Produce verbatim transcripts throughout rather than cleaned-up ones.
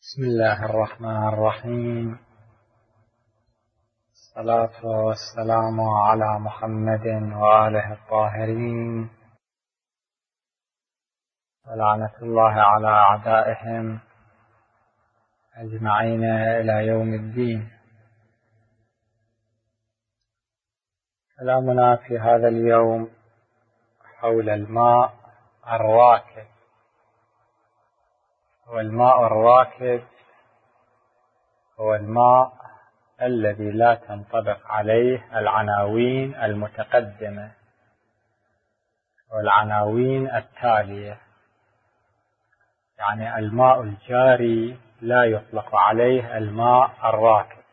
بسم الله الرحمن الرحيم. الصلاة والسلام على محمد وآله الطاهرين، ولعنة الله على أعدائهم أجمعين إلى يوم الدين. كلامنا في هذا اليوم حول الماء الراكد. والماء الراكد هو الماء الذي لا تنطبق عليه العناوين المتقدمة والعناوين التالية. يعني الماء الجاري لا يطلق عليه الماء الراكد،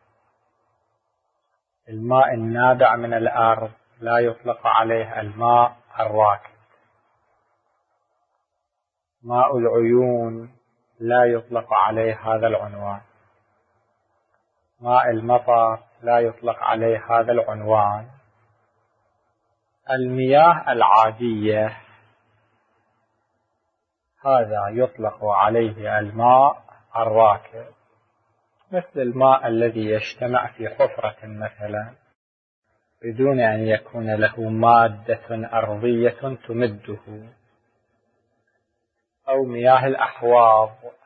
الماء النابع من الأرض لا يطلق عليه الماء الراكد، ماء العيون لا يطلق عليه هذا العنوان، ماء المطر لا يطلق عليه هذا العنوان. المياه العادية هذا يطلق عليه الماء الراكد، مثل الماء الذي يجتمع في حفرة مثلا بدون أن يكون له مادة أرضية تمده، أو مياه الأحواض،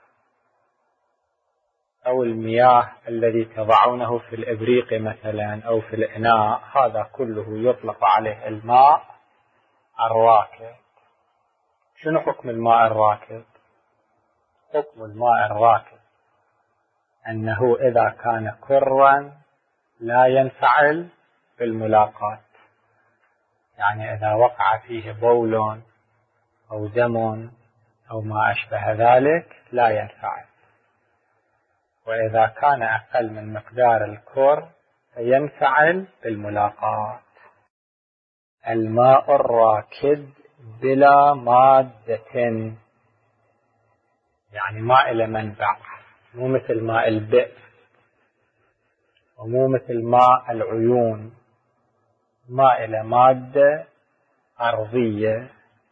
أو المياه الذي تضعونه في الإبريق مثلا أو في الإناء، هذا كله يطلق عليه الماء الراكد. شنو حكم الماء الراكد؟ حكم الماء الراكد أنه إذا كان كرا لا ينفعل بالملاقات، يعني إذا وقع فيه بول أو دم أو ما أشبه ذلك لا ينفعل، وإذا كان أقل من مقدار الكر فينفعل بالملاقات. الماء الراكد بلا مادة، يعني ماء إلى منبع، مو مثل ماء البئر ومو مثل ماء العيون، ماء إلى مادة أرضية.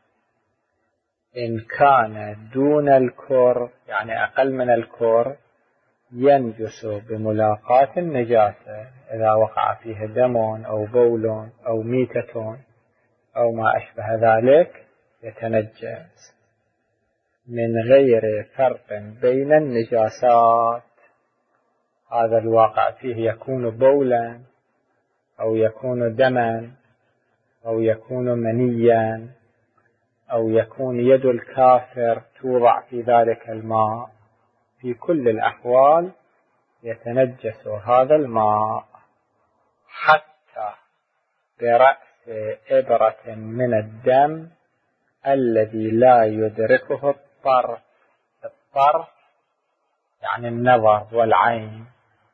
إن كان دون الكر يعني أقل من الكر ينجس بملاقاة النجاسة، إذا وقع فيه دم أو بول أو ميتة أو ما أشبه ذلك يتنجس من غير فرق بين النجاسات. هذا الواقع فيه يكون بولا أو يكون دما أو يكون منيا أو يكون يد الكافر توضع في ذلك الماء، في كل الأحوال يتنجس هذا الماء، حتى برأس إبرة من الدم الذي لا يدركه الطرف. الطرف يعني النظر والعين.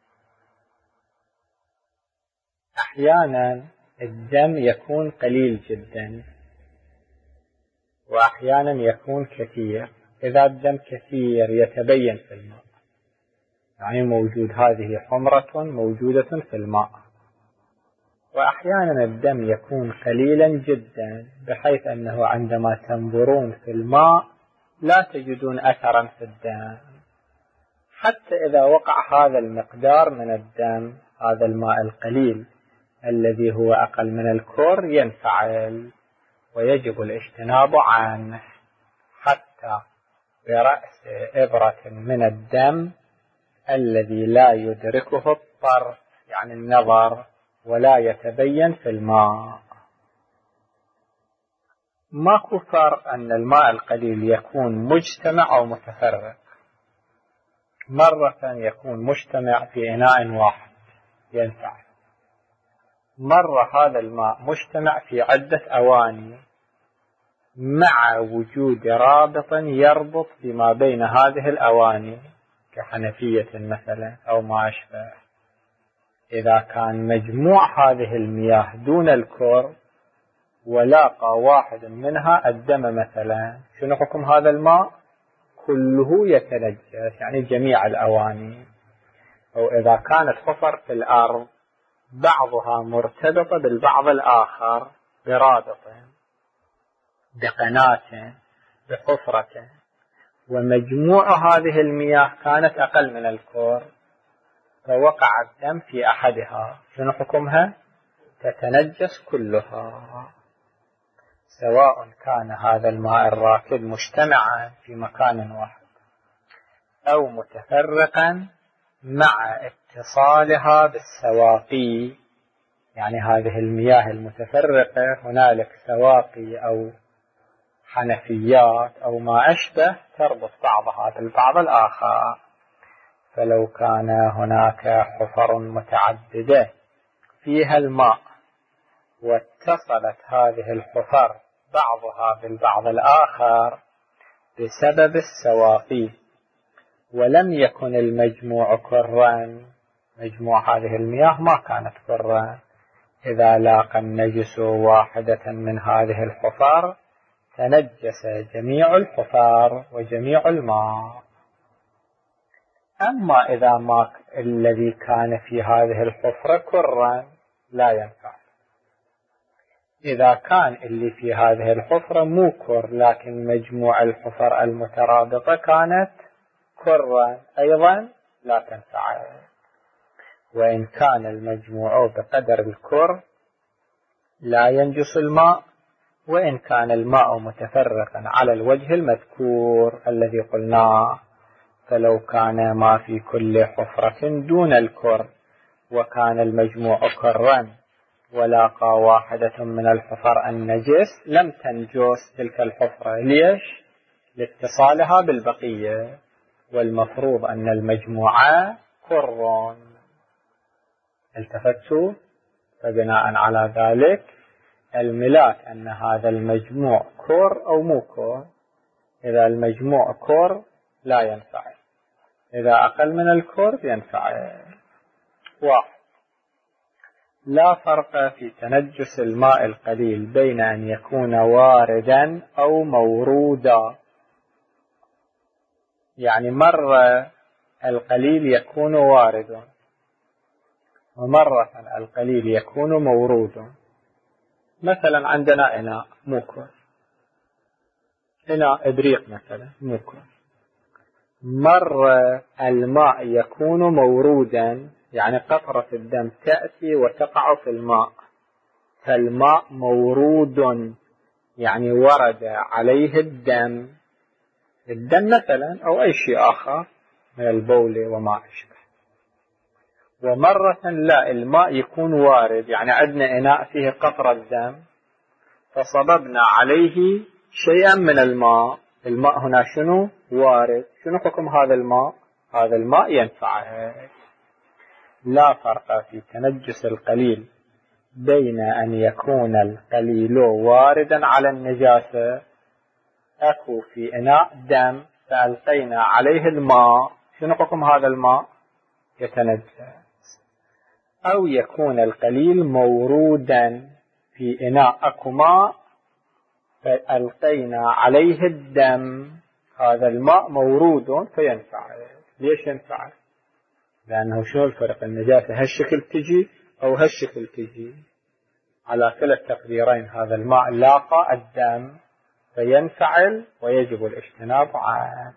أحيانا الدم يكون قليل جدا وأحيانا يكون كثير. إذا الدم كثير يتبين في الماء، يعني موجود هذه حمرة موجودة في الماء. وأحيانا الدم يكون قليلا جدا بحيث أنه عندما تنظرون في الماء لا تجدون أثرا في الدم. حتى إذا وقع هذا المقدار من الدم، هذا الماء القليل الذي هو أقل من الكر ينفعل ويجب الاجتناب عنه، حتى برأس إبرة من الدم الذي لا يدركه الطرف يعني النظر ولا يتبين في الماء. ماكو فرق أن الماء القليل يكون مجتمع أو متفرق. مرة يكون مجتمع في إناء واحد ينفع، مرة هذا الماء مجتمع في عدة أواني مع وجود رابط يربط فيما بين هذه الأواني كحنفية مثلا أو ما أشبه. إذا كان مجموع هذه المياه دون الكر ولاقى واحد منها الدم مثلا، شنو حكم هذا الماء؟ كله يتنجس، يعني جميع الأواني. أو إذا كانت حفر في الأرض بعضها مرتبطة بالبعض الآخر برابط، بقناة، بحفرة، ومجموع هذه المياه كانت أقل من الكور، فوقع الدم في أحدها، شنو حكمها؟ تتنجس كلها، سواء كان هذا الماء الراكد مجتمعا في مكان واحد أو متفرقا مع اتصالها بالسواقي. يعني هذه المياه المتفرقة هنالك سواقي أو حنفيات أو ما أشبه تربط بعضها بالبعض الآخر. فلو كان هناك حفر متعددة فيها الماء واتصلت هذه الحفر بعضها بالبعض الآخر بسبب السواقي ولم يكن المجموع كرا، مجموع هذه المياه ما كانت كرا، إذا لاقى النجس واحدة من هذه الحفر تنجس جميع الحفر وجميع الماء. أما إذا ما الذي كان في هذه الحفرة كرا لا ينفع. إذا كان اللي في هذه الحفرة مو كر لكن مجموع الحفر المترابطة كانت كرا أيضا لا تنفع. وإن كان المجموع بقدر الكر لا ينجس الماء، وإن كان الماء متفرقا على الوجه المذكور الذي قلناه. فلو كان ما في كل حفرة دون الكر وكان المجموع كرا ولاقى واحدة من الحفر النجس لم تنجس تلك الحفرة. ليش؟ لاتصالها بالبقية، والمفروض أن المجموع كر. التفتوا؟ فبناء على ذلك الملاك أن هذا المجموع كر أو مو كر. إذا المجموع كر لا ينفع، إذا أقل من الكر ينفع. واحد، لا فرق في تنجس الماء القليل بين أن يكون واردا أو مورودا. يعني مرة القليل يكون واردا ومرة القليل يكون مورودا. مثلا عندنا إناء موكر، إناء إبريق مثلا موكر، مرة الماء يكون مورودا يعني قطرة الدم تأتي وتقع في الماء، فالماء مورود يعني ورد عليه الدم، الدم مثلا أو أي شيء آخر من البول وما أشبه. ومرة لا، الماء يكون وارد يعني عندنا إناء فيه قطرة دم فصببنا عليه شيئا من الماء، الماء هنا شنو؟ وارد. شنو حكم هذا الماء؟ هذا الماء ينفع. لا فرق في تنجس القليل بين أن يكون القليل واردا على النجاسة، أكو في إناء دم فألقينا عليه الماء، شنو حكم هذا الماء؟ يتنجس. أو يكون القليل مورودا في إناء أكو ماء فألقينا عليه الدم، هذا الماء مورود فينفع. ليش ينفع؟ لأنه شنو الفرق؟ النجاسة هالشكل تجي أو هالشكل تجي، على كلا التقديرين هذا الماء لاقى الدم فينفعل ويجب الاجتناب عنه.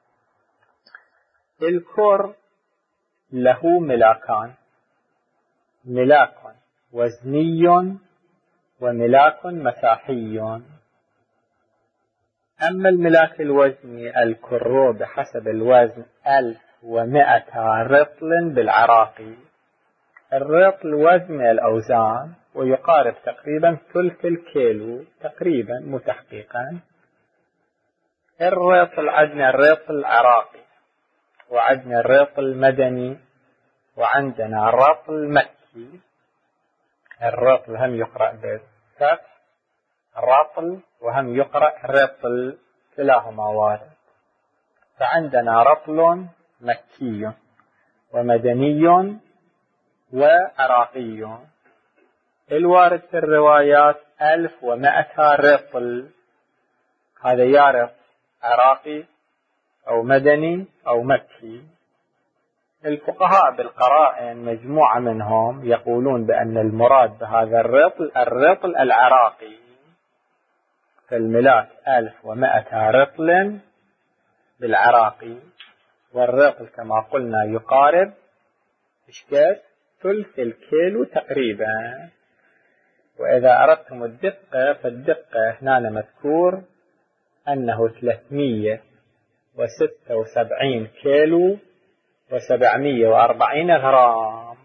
الكر له ملاكان، ملاك وزني وملاك مساحي. أما الملاك الوزني الكر بحسب الوزن ألف ومائة رطل بالعراقي. الرطل وزن الأوزان ويقارب تقريبا ثلث الكيلو تقريبا متحقيقا. الرطل عندنا الرطل العراقي وعندنا الرطل المدني وعندنا الرطل مكي. الرطل هم يقرأ بالفتح الرطل وهم يقرأ الرطل، كلاهما وارد. فعندنا رطل مكي ومدني وعراقي. الوارد في الروايات ألف ومائة رطل، هذا يارق عراقي أو مدني أو مكي. الفقهاء بالقرائن مجموعة منهم يقولون بأن المراد بهذا الرطل الرطل العراقي، فالملاك ألف ومائة رطل بالعراقي، والرطل كما قلنا يقارب إشكال ثلث الكيلو تقريبا. وإذا أردتم الدقة فالدقة هنا مذكور أنه ثلاثمئة وستة وسبعين كيلو وسبعمئة وأربعين غرام.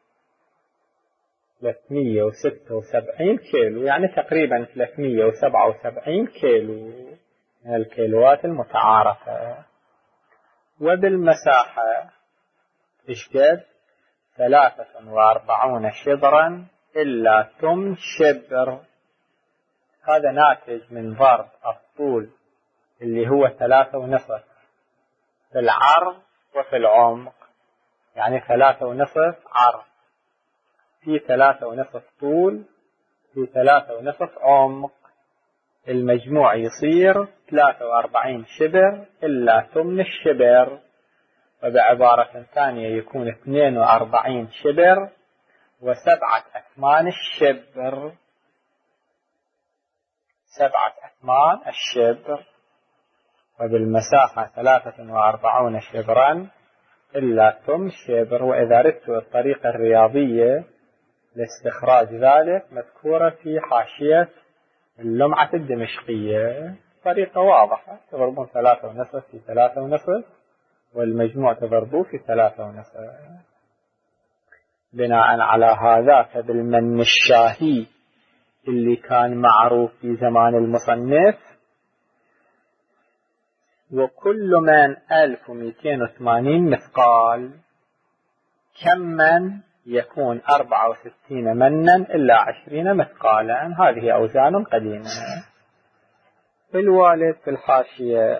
ثلاثمئة وستة وسبعين كيلو يعني تقريبا ثلاثمئة وسبعة وسبعين كيلو من الكيلوات المتعارفة. وبالمساحة إشكال ثلاثة وأربعون شبرا إلا ثمن شبر. هذا ناتج من ضرب الطول اللي هو ثلاثة ونصف في العرض وفي العمق، يعني ثلاثة ونصف عرض في ثلاثة ونصف طول في ثلاثة ونصف عمق، المجموع يصير ثلاثة وأربعين شبر إلا ثمن الشبر. وبعبارة ثانية يكون اثنين وأربعين شبر وسبعة أثمان الشبر، سبعة أثمان الشبر. وبالمساحة ثلاثة وأربعون شبرا إلا ثمن شبر. وإذا أردت الطريقة الرياضية لاستخراج ذلك مذكورة في حاشية اللمعة الدمشقية، طريقة واضحة، تضربون ثلاثة ونصف في ثلاثة ونصف والمجموع تضربوه في ثلاثة ونصف. بناء على هذا فبالمن الشاهي اللي كان معروف في زمان المصنف، وكل من ألف ومئتين وثمانين مثقال، كم من يكون أربعة وستين منا إلا عشرين مثقالا. هذه أوزان قديمة. الوالد في الحاشية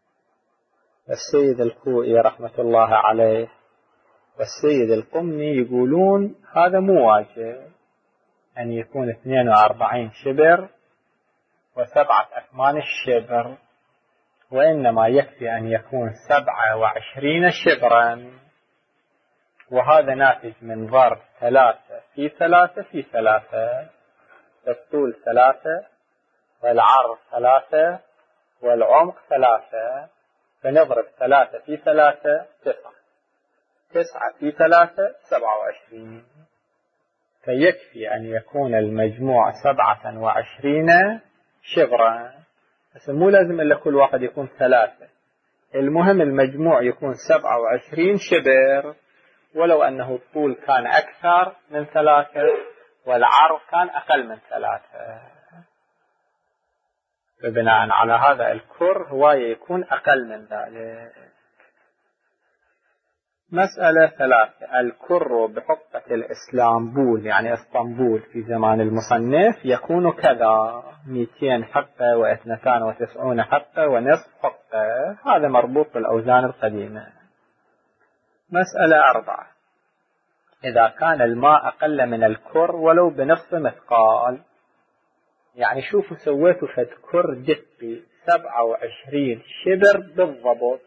السيد الخوئي رحمة الله عليه والسيد القمني يقولون هذا مو واجب أن يكون اثنين وأربعين شبر وسبعة أثمان الشبر، وإنما يكفي أن يكون سبعة وعشرين شبرا. وهذا ناتج من ضرب ثلاثة في ثلاثة في ثلاثة، الطول ثلاثة والعرض ثلاثة والعمق ثلاثة، فنضرب ثلاثة في ثلاثة تسعة، تسعة في ثلاثة سبعة وعشرين، فيكفي أن يكون المجموع سبعة وعشرين شبرا. بس مو لازم إلا كل واحد يكون ثلاثة، المهم المجموع يكون سبعة وعشرين شبر، ولو أنه الطول كان أكثر من ثلاثة والعرض كان أقل من ثلاثة. فبناء على هذا الكر هواية يكون أقل من ذلك. مسألة ثلاثة، الكر بحقة الإسلامبول يعني اسطنبول في زمان المصنف يكون كذا: مئتين حقة واثنتان وتسعون حقة ونصف حقة. هذا مربوط بالأوزان القديمة. مسألة أربعة، إذا كان الماء أقل من الكر ولو بنصف مثقال، يعني شوفوا سويتوا فد كر دقي سبعة وعشرين شبر بالضبط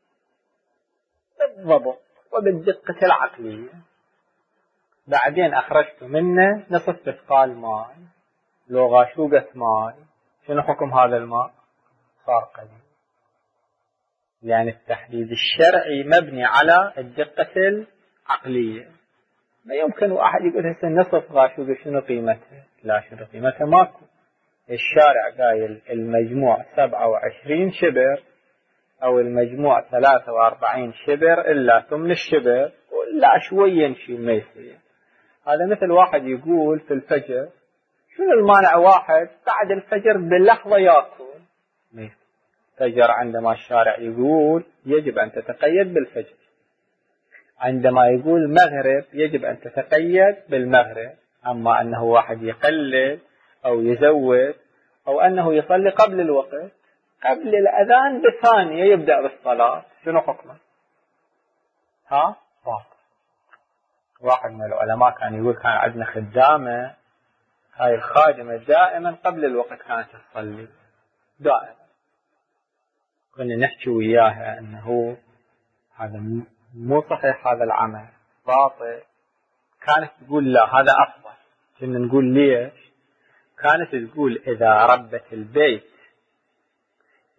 بالضبط وبالدقة العقلية، بعدين أخرجت منه نصف مثقال ماء، لو غاشوقة ماء، شنو حكم هذا الماء؟ صار قليل، لأن التحديد الشرعي مبني على الدقة العقلية. ما يمكن واحد يقول هسه نصف غاشوقة شنو قيمتها؟ لا، شنو قيمتها ماكو. الشارع قايل المجموع سبعة وعشرين شبر أو المجموع ثلاثة وأربعين شبر إلا ثمن الشبر، ولا شوي يمشي ما يصير. هذا مثل واحد يقول في الفجر شنو المانع واحد بعد الفجر باللحظة يأكل؟ الفجر عندما الشارع يقول يجب أن تتقيد بالفجر، عندما يقول مغرب يجب أن تتقيد بالمغرب. أما أنه واحد يقلل أو يزود أو أنه يصلي قبل الوقت، قبل الأذان بثانية يبدأ بالصلاة، شنو حكمه؟ ها؟ باطل. واحد من العلماء كان يقول كان عندنا خدامة، هاي الخادمة دائما قبل الوقت كانت تصلي دائما، كنا نحكي وياها أنه هذا مو صحيح، هذا العمل باطل. كانت تقول لا هذا أفضل. كنا نقول ليش؟ كانت تقول إذا ربت البيت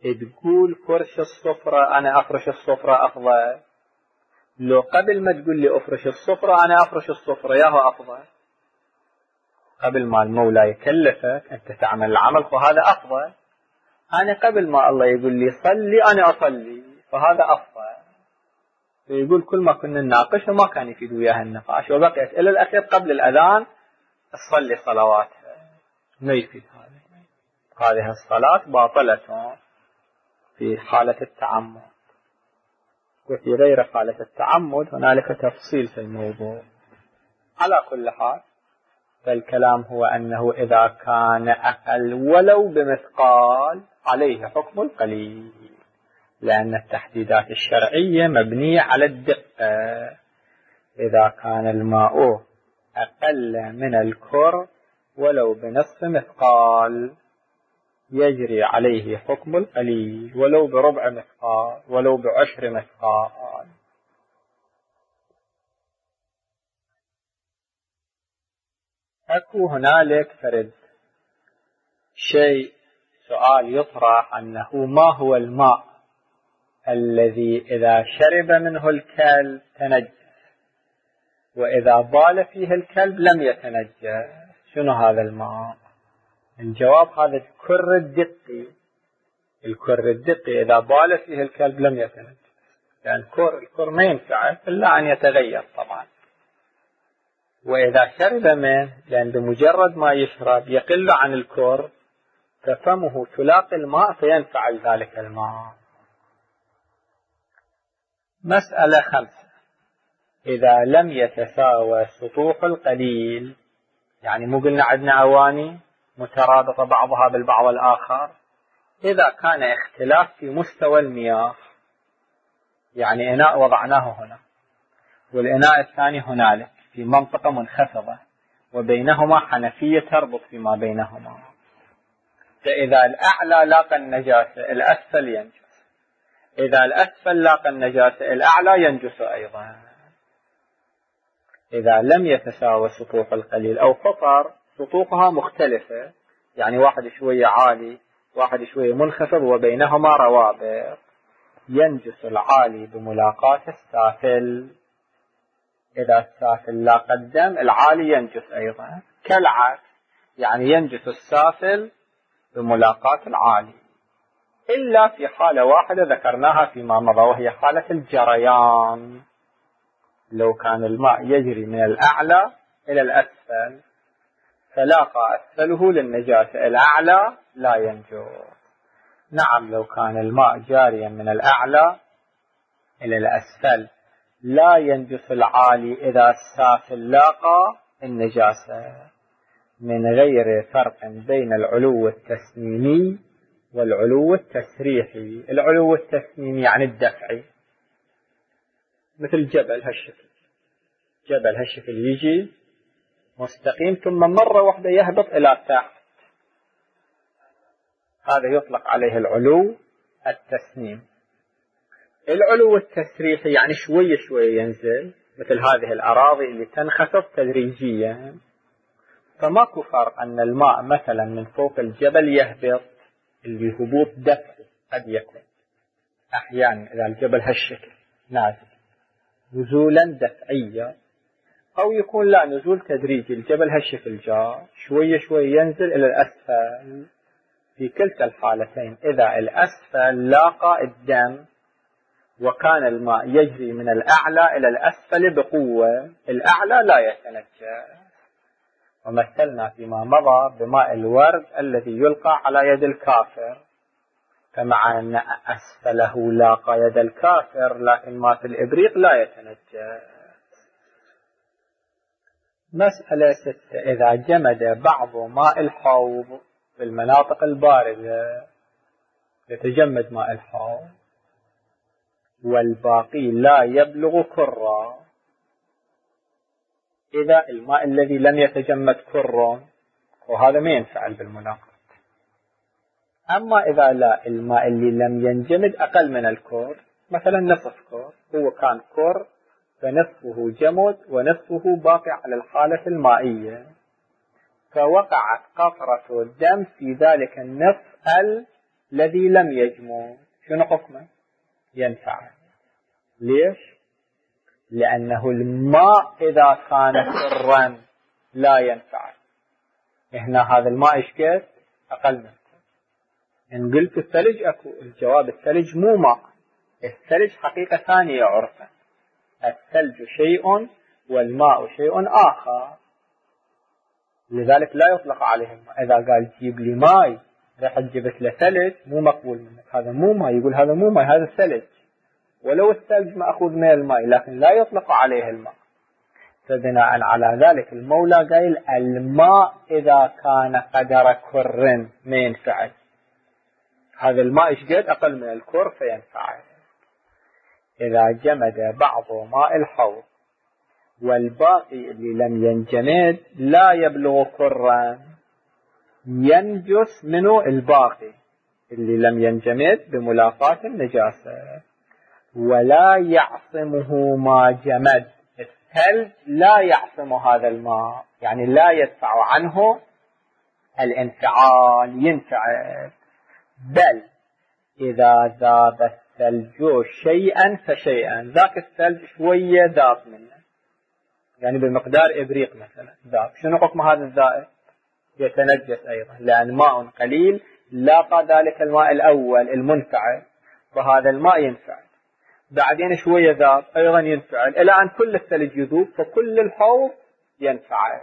تقول فرش الصفرة أنا أفرش الصفرة أفضل، لو قبل ما تقول لي أفرش الصفرة أنا أفرش الصفرة ياهو أفضل، قبل ما المولى يكلفك أنت تعمل العمل فهذا أفضل، أنا قبل ما الله يقول لي صلي أنا أصلي فهذا أفضل. فيقول كل ما كنا نناقش وما كان يفيد وياها النقاش، وبقيت إلى الأخير قبل الأذان تصلي صلواتها، ما يفيد هذا. هذه الصلاة باطلة في حالة التعمد، وفي غير حالة التعمد هنالك تفصيل في الموضوع. على كل حال فالكلام هو أنه إذا كان أقل ولو بمثقال عليه حكم القليل، لأن التحديدات الشرعية مبنية على الدقة. إذا كان الماء أقل من الكر ولو بنصف مثقال يجري عليه حكم القليل، ولو بربع مثقال ولو بعشر مثقال. أكو هنالك فرد شيء سؤال يطرح أنه ما هو الماء الذي إذا شرب منه الكلب تنجس وإذا بال فيه الكلب لم يتنجس؟ شنو هذا الماء؟ الجواب هذا الكر الدقي. الكر الدقي إذا بال فيه الكلب لم يتنجس، لأن الكر الكر ما ينفع إلا أن يتغير طبعا. وإذا شرب منه لأن بمجرد ما يشرب يقل عن الكر ففمه تلاقي الماء فينفع ذلك الماء. مسألة خمسة: إذا لم يتساوى سطوح القليل، يعني مو قلنا عندنا أواني مترابطة بعضها بالبعض الآخر، إذا كان اختلاف في مستوى المياه، يعني إناء وضعناه هنا والإناء الثاني هنالك في منطقة منخفضة وبينهما حنفية تربط فيما بينهما، فإذا الأعلى لاقى النجاسة الأسفل ينجس، إذا الأسفل لاقى النجاسة الأعلى ينجس أيضا. إذا لم يتساوى سطوح القليل أو قطر سطوحها مختلفة، يعني واحد شوية عالي واحد شوية منخفض وبينهما روابط، ينجس العالي بملاقاة السافل. إذا السافل لاقى الدم العالي ينجس أيضا، كالعكس يعني ينجس السافل بملاقاة العالي، إلا في حالة واحدة ذكرناها فيما مضى وهي حالة الجريان. لو كان الماء يجري من الأعلى إلى الأسفل فلاقى أسفله للنجاسة الأعلى لا ينجس. نعم لو كان الماء جاريا من الأعلى إلى الأسفل لا ينجس العالي إذا السافل لاقى النجاسة، من غير فرق بين العلو التسنيمي والعلو التسريحي. العلو التسنيمي يعني الدفعي، مثل جبل هالشكل، جبل هالشكل يجي مستقيم ثم مرة واحدة يهبط إلى تحت، هذا يطلق عليه العلو التسنيم. العلو التسريحي يعني شوية شوية ينزل، مثل هذه الأراضي اللي تنخفض تدريجيا، فماكو فرق أن الماء مثلا من فوق الجبل يهبط، اللي هبوط دفعي قد يكون أحيانا إذا الجبل هالشكل نازل نزولا دفعيا، أو يكون لا نزول تدريجي، الجبل هالشكل جاء شوية شوية ينزل إلى الأسفل. في كلتا الحالتين إذا الأسفل لاقى الدم وكان الماء يجري من الأعلى إلى الأسفل بقوة، الأعلى لا يتنجس. ومثلنا فيما مضى بماء الورد الذي يلقى على يد الكافر، فمع أن أسفله لاقى يد الكافر لكن ماء الإبريق لا يتنجس. مسألة ستة: إذا جمد بعض ماء الحوض في المناطق الباردة، يتجمد ماء الحوض والباقي لا يبلغ كرة، إذا الماء الذي لم يتجمد كر وهذا ما ينفعل بالمناقض. أما إذا لا الماء اللي لم ينجمد أقل من الكر، مثلا نصف كر، هو كان كر فنصفه جمد ونصفه باقي على الحالة المائية، فوقعت قطرة الدم في ذلك النصف الذي لم يجمد شنو حكمه؟ ينفعل. ليش؟ لأنه الماء إذا كان كرا لا ينفعل. هنا هذا الماء إيش قد؟ أقل منه. إن قلت الثلج أكو الجواب الثلج مو ماء، الثلج حقيقة ثانية عرفا، الثلج شيء والماء شيء آخر، لذلك لا يطلق عليه الماء. إذا قال جيب لي ماء راح جبت له ثلج مو مقبول منك، هذا مو ماء، يقول هذا مو ماء، هذا الثلج، ولو الثلج مأخوذ من الماء لكن لا يطلق عليه الماء. فبناء على ذلك المولى قال الماء إذا كان قدر كر ما ينفعل. هذا الماء إيش قد؟ أقل من الكر فينفعل. إذا جمد بعض ماء الحوض والباقي اللي لم ينجمد لا يبلغ كرا، ينجس منه الباقي اللي لم ينجمد بملاقاة النجاسة، ولا يعصمه ما جمد. الثلج لا يعصم هذا الماء، يعني لا يدفع عنه الانفعال، ينفعل. بل إذا ذاب الثلج شيئا فشيئا، ذاك الثلج شوية ذاب منه، يعني بمقدار إبريق مثلا ذاب، شنو حكم هذا الذائب؟ يتنجس أيضا، لأن ماء قليل لاقى ذلك الماء الأول المنفعل، فهذا الماء ينفعل. بعدين شوية ذاب أيضا ينفعل، إلى أن كل الثلج يذوب فكل الحوض ينفعل.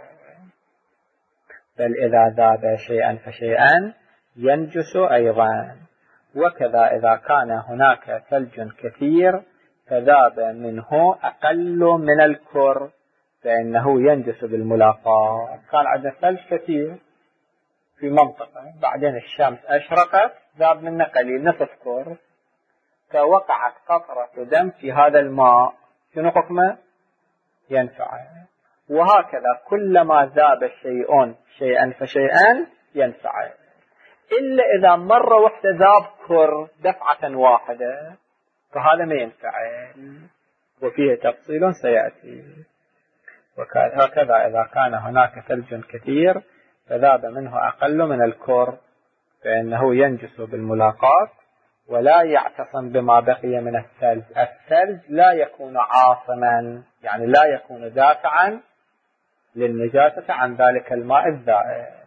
بل إذا ذاب شيئا فشيئا ينجس أيضا. وكذا إذا كان هناك ثلج كثير فذاب منه أقل من الكر فإنه ينجس بالملاقاة. كان عندنا ثلج كثير في منطقة، بعدين الشمس أشرقت ذاب منه قليل نصف كر، فوقعت قطرة دم في هذا الماء، شنو حكمه؟ ينفع. وهكذا كلما ذاب شيء شيئا فشيئا ينفع، إلا إذا مرة واحدة ذاب كر دفعة واحدة فهذا ما ينفع، وفيه تفصيل سيأتي. وهكذا إذا كان هناك ثلج كثير فذاب منه أقل من الكر فإنه ينجس بالملاقاة ولا يعتصم بما بقي من الثلج. الثلج لا يكون عاصما، يعني لا يكون دافعا للنجاسة عن ذلك الماء الذائب.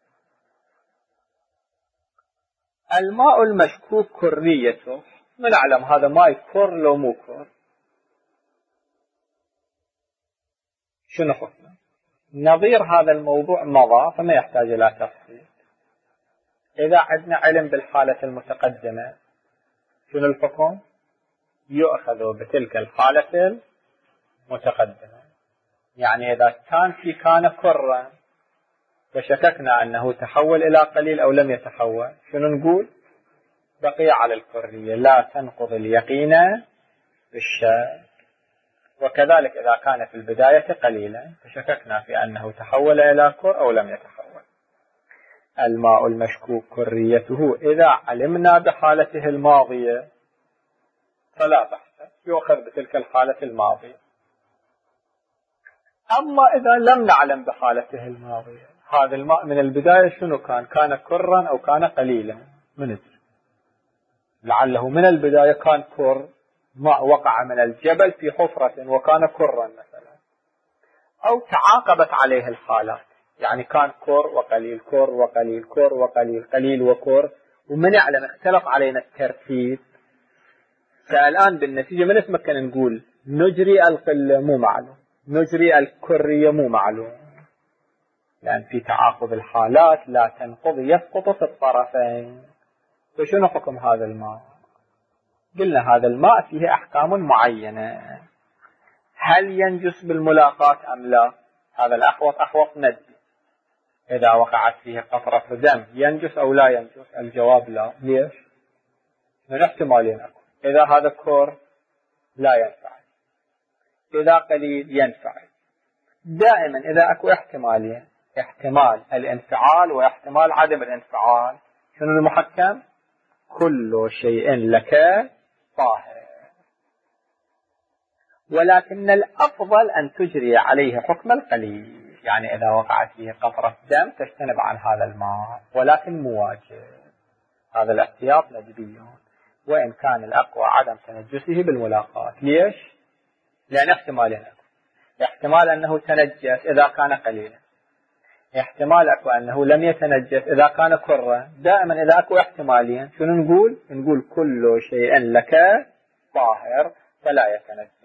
الماء المشكوك كريته، ما نعلم هذا ماء كر لو مو كر، شنو حكمه؟ نظير هذا الموضوع مضى فما يحتاج إلى تفصيل. إذا عندنا علم بالحالة المتقدمة شنو الحكم؟ يؤخذ بتلك الحالة المتقدمة. يعني إذا كان في كان كرا فشككنا أنه تحول إلى قليل أو لم يتحول، شنو نقول؟ بقي على الكرية، لا تنقض اليقين بالشك. وكذلك إذا كان في البداية قليلا فشككنا في أنه تحول إلى كر أو لم يتحول. الماء المشكوك كريته إذا علمنا بحالته الماضية فلا بحث، يؤخذ بتلك الحالة الماضية. أما إذا لم نعلم بحالته الماضية، هذا الماء من البداية شنو كان؟ كان كرا أو كان قليلا؟ من ندري؟ لعله من البداية كان كر، ماء وقع من الجبل في حفرة وكان كرا مثلا، أو تعاقبت عليه الحالات، يعني كان كر وقليل كر وقليل كر وقليل قليل وكر، ومن يعلم اختلف علينا الترتيب. فالآن بالنتيجة من نتمكن نقول نجري القلة مو معلوم، نجري الكرية مو معلوم، لأن في تعاقب الحالات لا تنقض، يسقط في الطرفين. فشنو حكم هذا الماء؟ قلنا هذا الماء فيه أحكام معينة، هل ينجس بالملاقاة أم لا؟ هذا الأحوط أحوط ندي. إذا وقعت فيه قطرة دم ينجس أو لا ينجس؟ الجواب لا. ليش؟ من احتمالين أكو، إذا هذا كور لا ينفع، إذا قليل ينفع. دائما إذا أكو احتمالين، احتمال الانفعال واحتمال عدم الانفعال، شنو المحكم؟ كل شيء لك طاهر، ولكن الأفضل أن تجري عليه حكم القليل، يعني إذا وقعت فيه قطرة دم تجتنب عن هذا الماء، ولكن مواجب. هذا الاحتياط ندبي، وإن كان الأقوى عدم تنجسه بالملاقاة. ليش؟ لأن احتمالين، احتمال أنه تنجس إذا كان قليلا، احتمال أكو أنه لم يتنجس إذا كان كرا. دائما إذا أكو احتمالين شنو نقول؟ نقول كل شيء لك طاهر فلا يتنجس.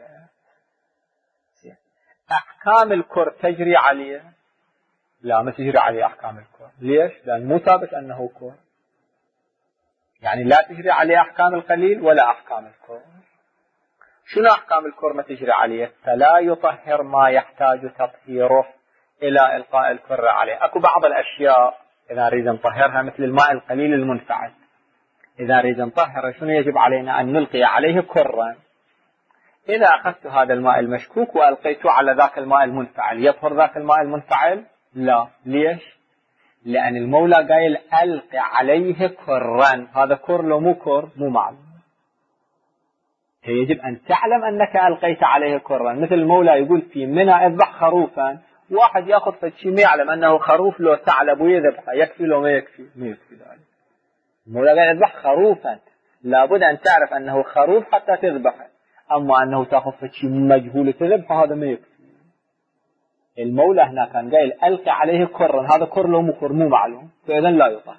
أحكام الكر تجري عليه؟ لا، ما تجري عليه أحكام الكر. ليش؟ لأن مو ثابت أنه كر، يعني لا تجري عليه أحكام القليل ولا أحكام الكر. شنو أحكام الكر ما تجري عليه؟ فلا يطهر ما يحتاج تطهيره إلى إلقاء الكر عليه. أكو بعض الأشياء إذا نريد نطهرها مثل الماء القليل المنفعل، إذا نريد نطهر شنو يجب علينا؟ أن نلقي عليه كرا. إذا أخذت هذا الماء المشكوك وألقيته على ذاك الماء المنفعل، يطهر ذاك الماء المنفعل؟ لا. ليش؟ لأن المولى قايل ألقي عليه كرا. هذا كر لو مو كر مو معلوم. يجب أن تعلم أنك ألقيت عليه كرا. مثل المولى يقول في منى اذبح خروفا، واحد يأخذ فشي ما يعلم أنه خروف لو ثعلب ويذبحه، يكفي لو ما يكفي؟ ما يكفي ذلك. المولى قال اذبح خروفا، لابد أن تعرف أنه خروف حتى تذبحه، أما أنه تأخذ فشي مجهول تذبحه هذا ما يكفي. المولى هنا كان قايل ألقي عليه كرا، هذا كر لو مو كر مو معلوم، فإذا لا يطهر.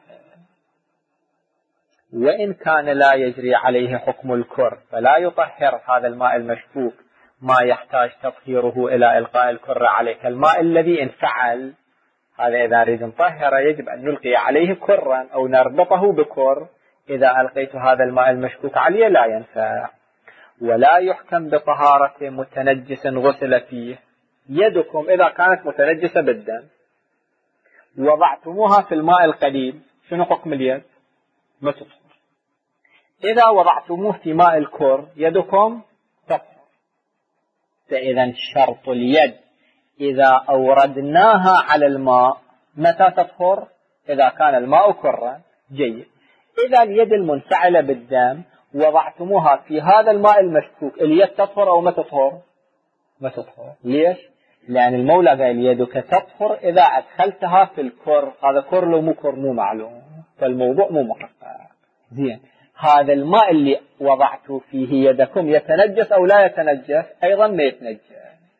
وإن كان لا يجري عليه حكم الكر فلا يطهر هذا الماء المشكوك ما يحتاج تطهيره إلى إلقاء الكر عليه. كالماء الذي انفعل، هذا إذا نريد نطهر يجب أن نلقي عليه كرا أو نربطه بكر. إذا ألقيت هذا الماء المشكوك عليه لا ينفع. ولا يحكم بطهارة متنجس غسل فيه. يدكم إذا كانت متنجسة بالدم وضعتموها في الماء القليل، شنو حكم اليد؟ ما تطهر. إذا وضعتموه في ماء الكر يدكم تطهر. فإذا شرط اليد إذا أوردناها على الماء متى تطهر؟ إذا كان الماء كرا. جيد. إذا اليد المنفعلة بالدم وضعتموها في هذا الماء المشكوك، اليد تطهر أو ما تطهر؟ ما تطهر. ليش؟ لأن المولى قال يدك تطهر إذا أدخلتها في الكر. هذا كر لو مو كر مو معلوم، فالموضوع مو محقق. زين، هذا الماء اللي وضعته فيه يدكم يتنجس أو لا يتنجس؟ أيضا ما يتنجس.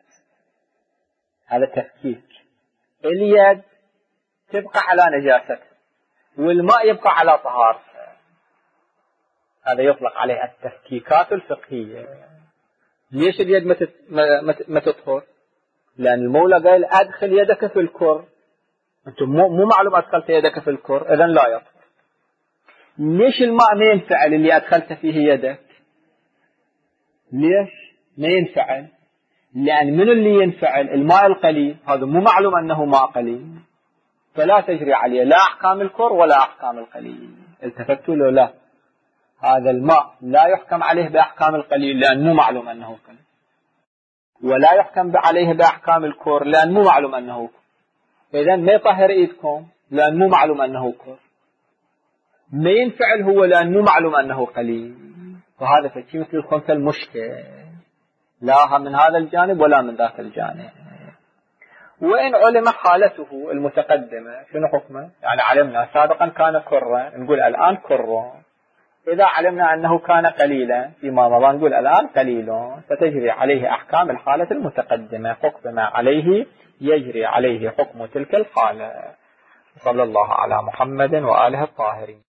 هذا تفكيك. اليد تبقى على نجاسته والماء يبقى على طهارته. هذا يطلق عليه التفكيكات الفقهية. ليش اليد ما تطهر؟ لأن المولى قال أدخل يدك في الكر. أنتم مو معلوم أدخلت يدك في الكر، إذن لا يطهر. ليش الماء ما ينفعل اللي أدخلت فيه يدك؟ ليش ما ينفعل؟ لأن من اللي ينفعل؟ الماء القليل، هذا مو معلوم أنه ماء قليل، فلا تجري عليه لا أحكام الكر ولا أحكام القليل. التفتوا له؟ لا، هذا الماء لا يحكم عليه بأحكام القليل لأن مو معلوم أنه قليل، ولا يحكم عليه بأحكام الكر لأن مو معلوم أنه كر. إذن ما يطهر إيدكم لأن مو معلوم أنه كر، ما ينفعل هو لأن مو معلوم أنه قليل. وهذا فشي مثل الخنثى المشكل، لا من هذا الجانب ولا من ذاك الجانب. وإن علم حالته المتقدمة شنو حكمه؟ يعني علمنا سابقا كان كرا، نقول الآن كر. إذا علمنا أنه كان قليلا فيما مضى نقول الآن قليل، فتجري عليه أحكام الحالة المتقدمة. حكم ما عليه يجري عليه حكم تلك الحالة. صلى الله على محمد وآله الطاهرين.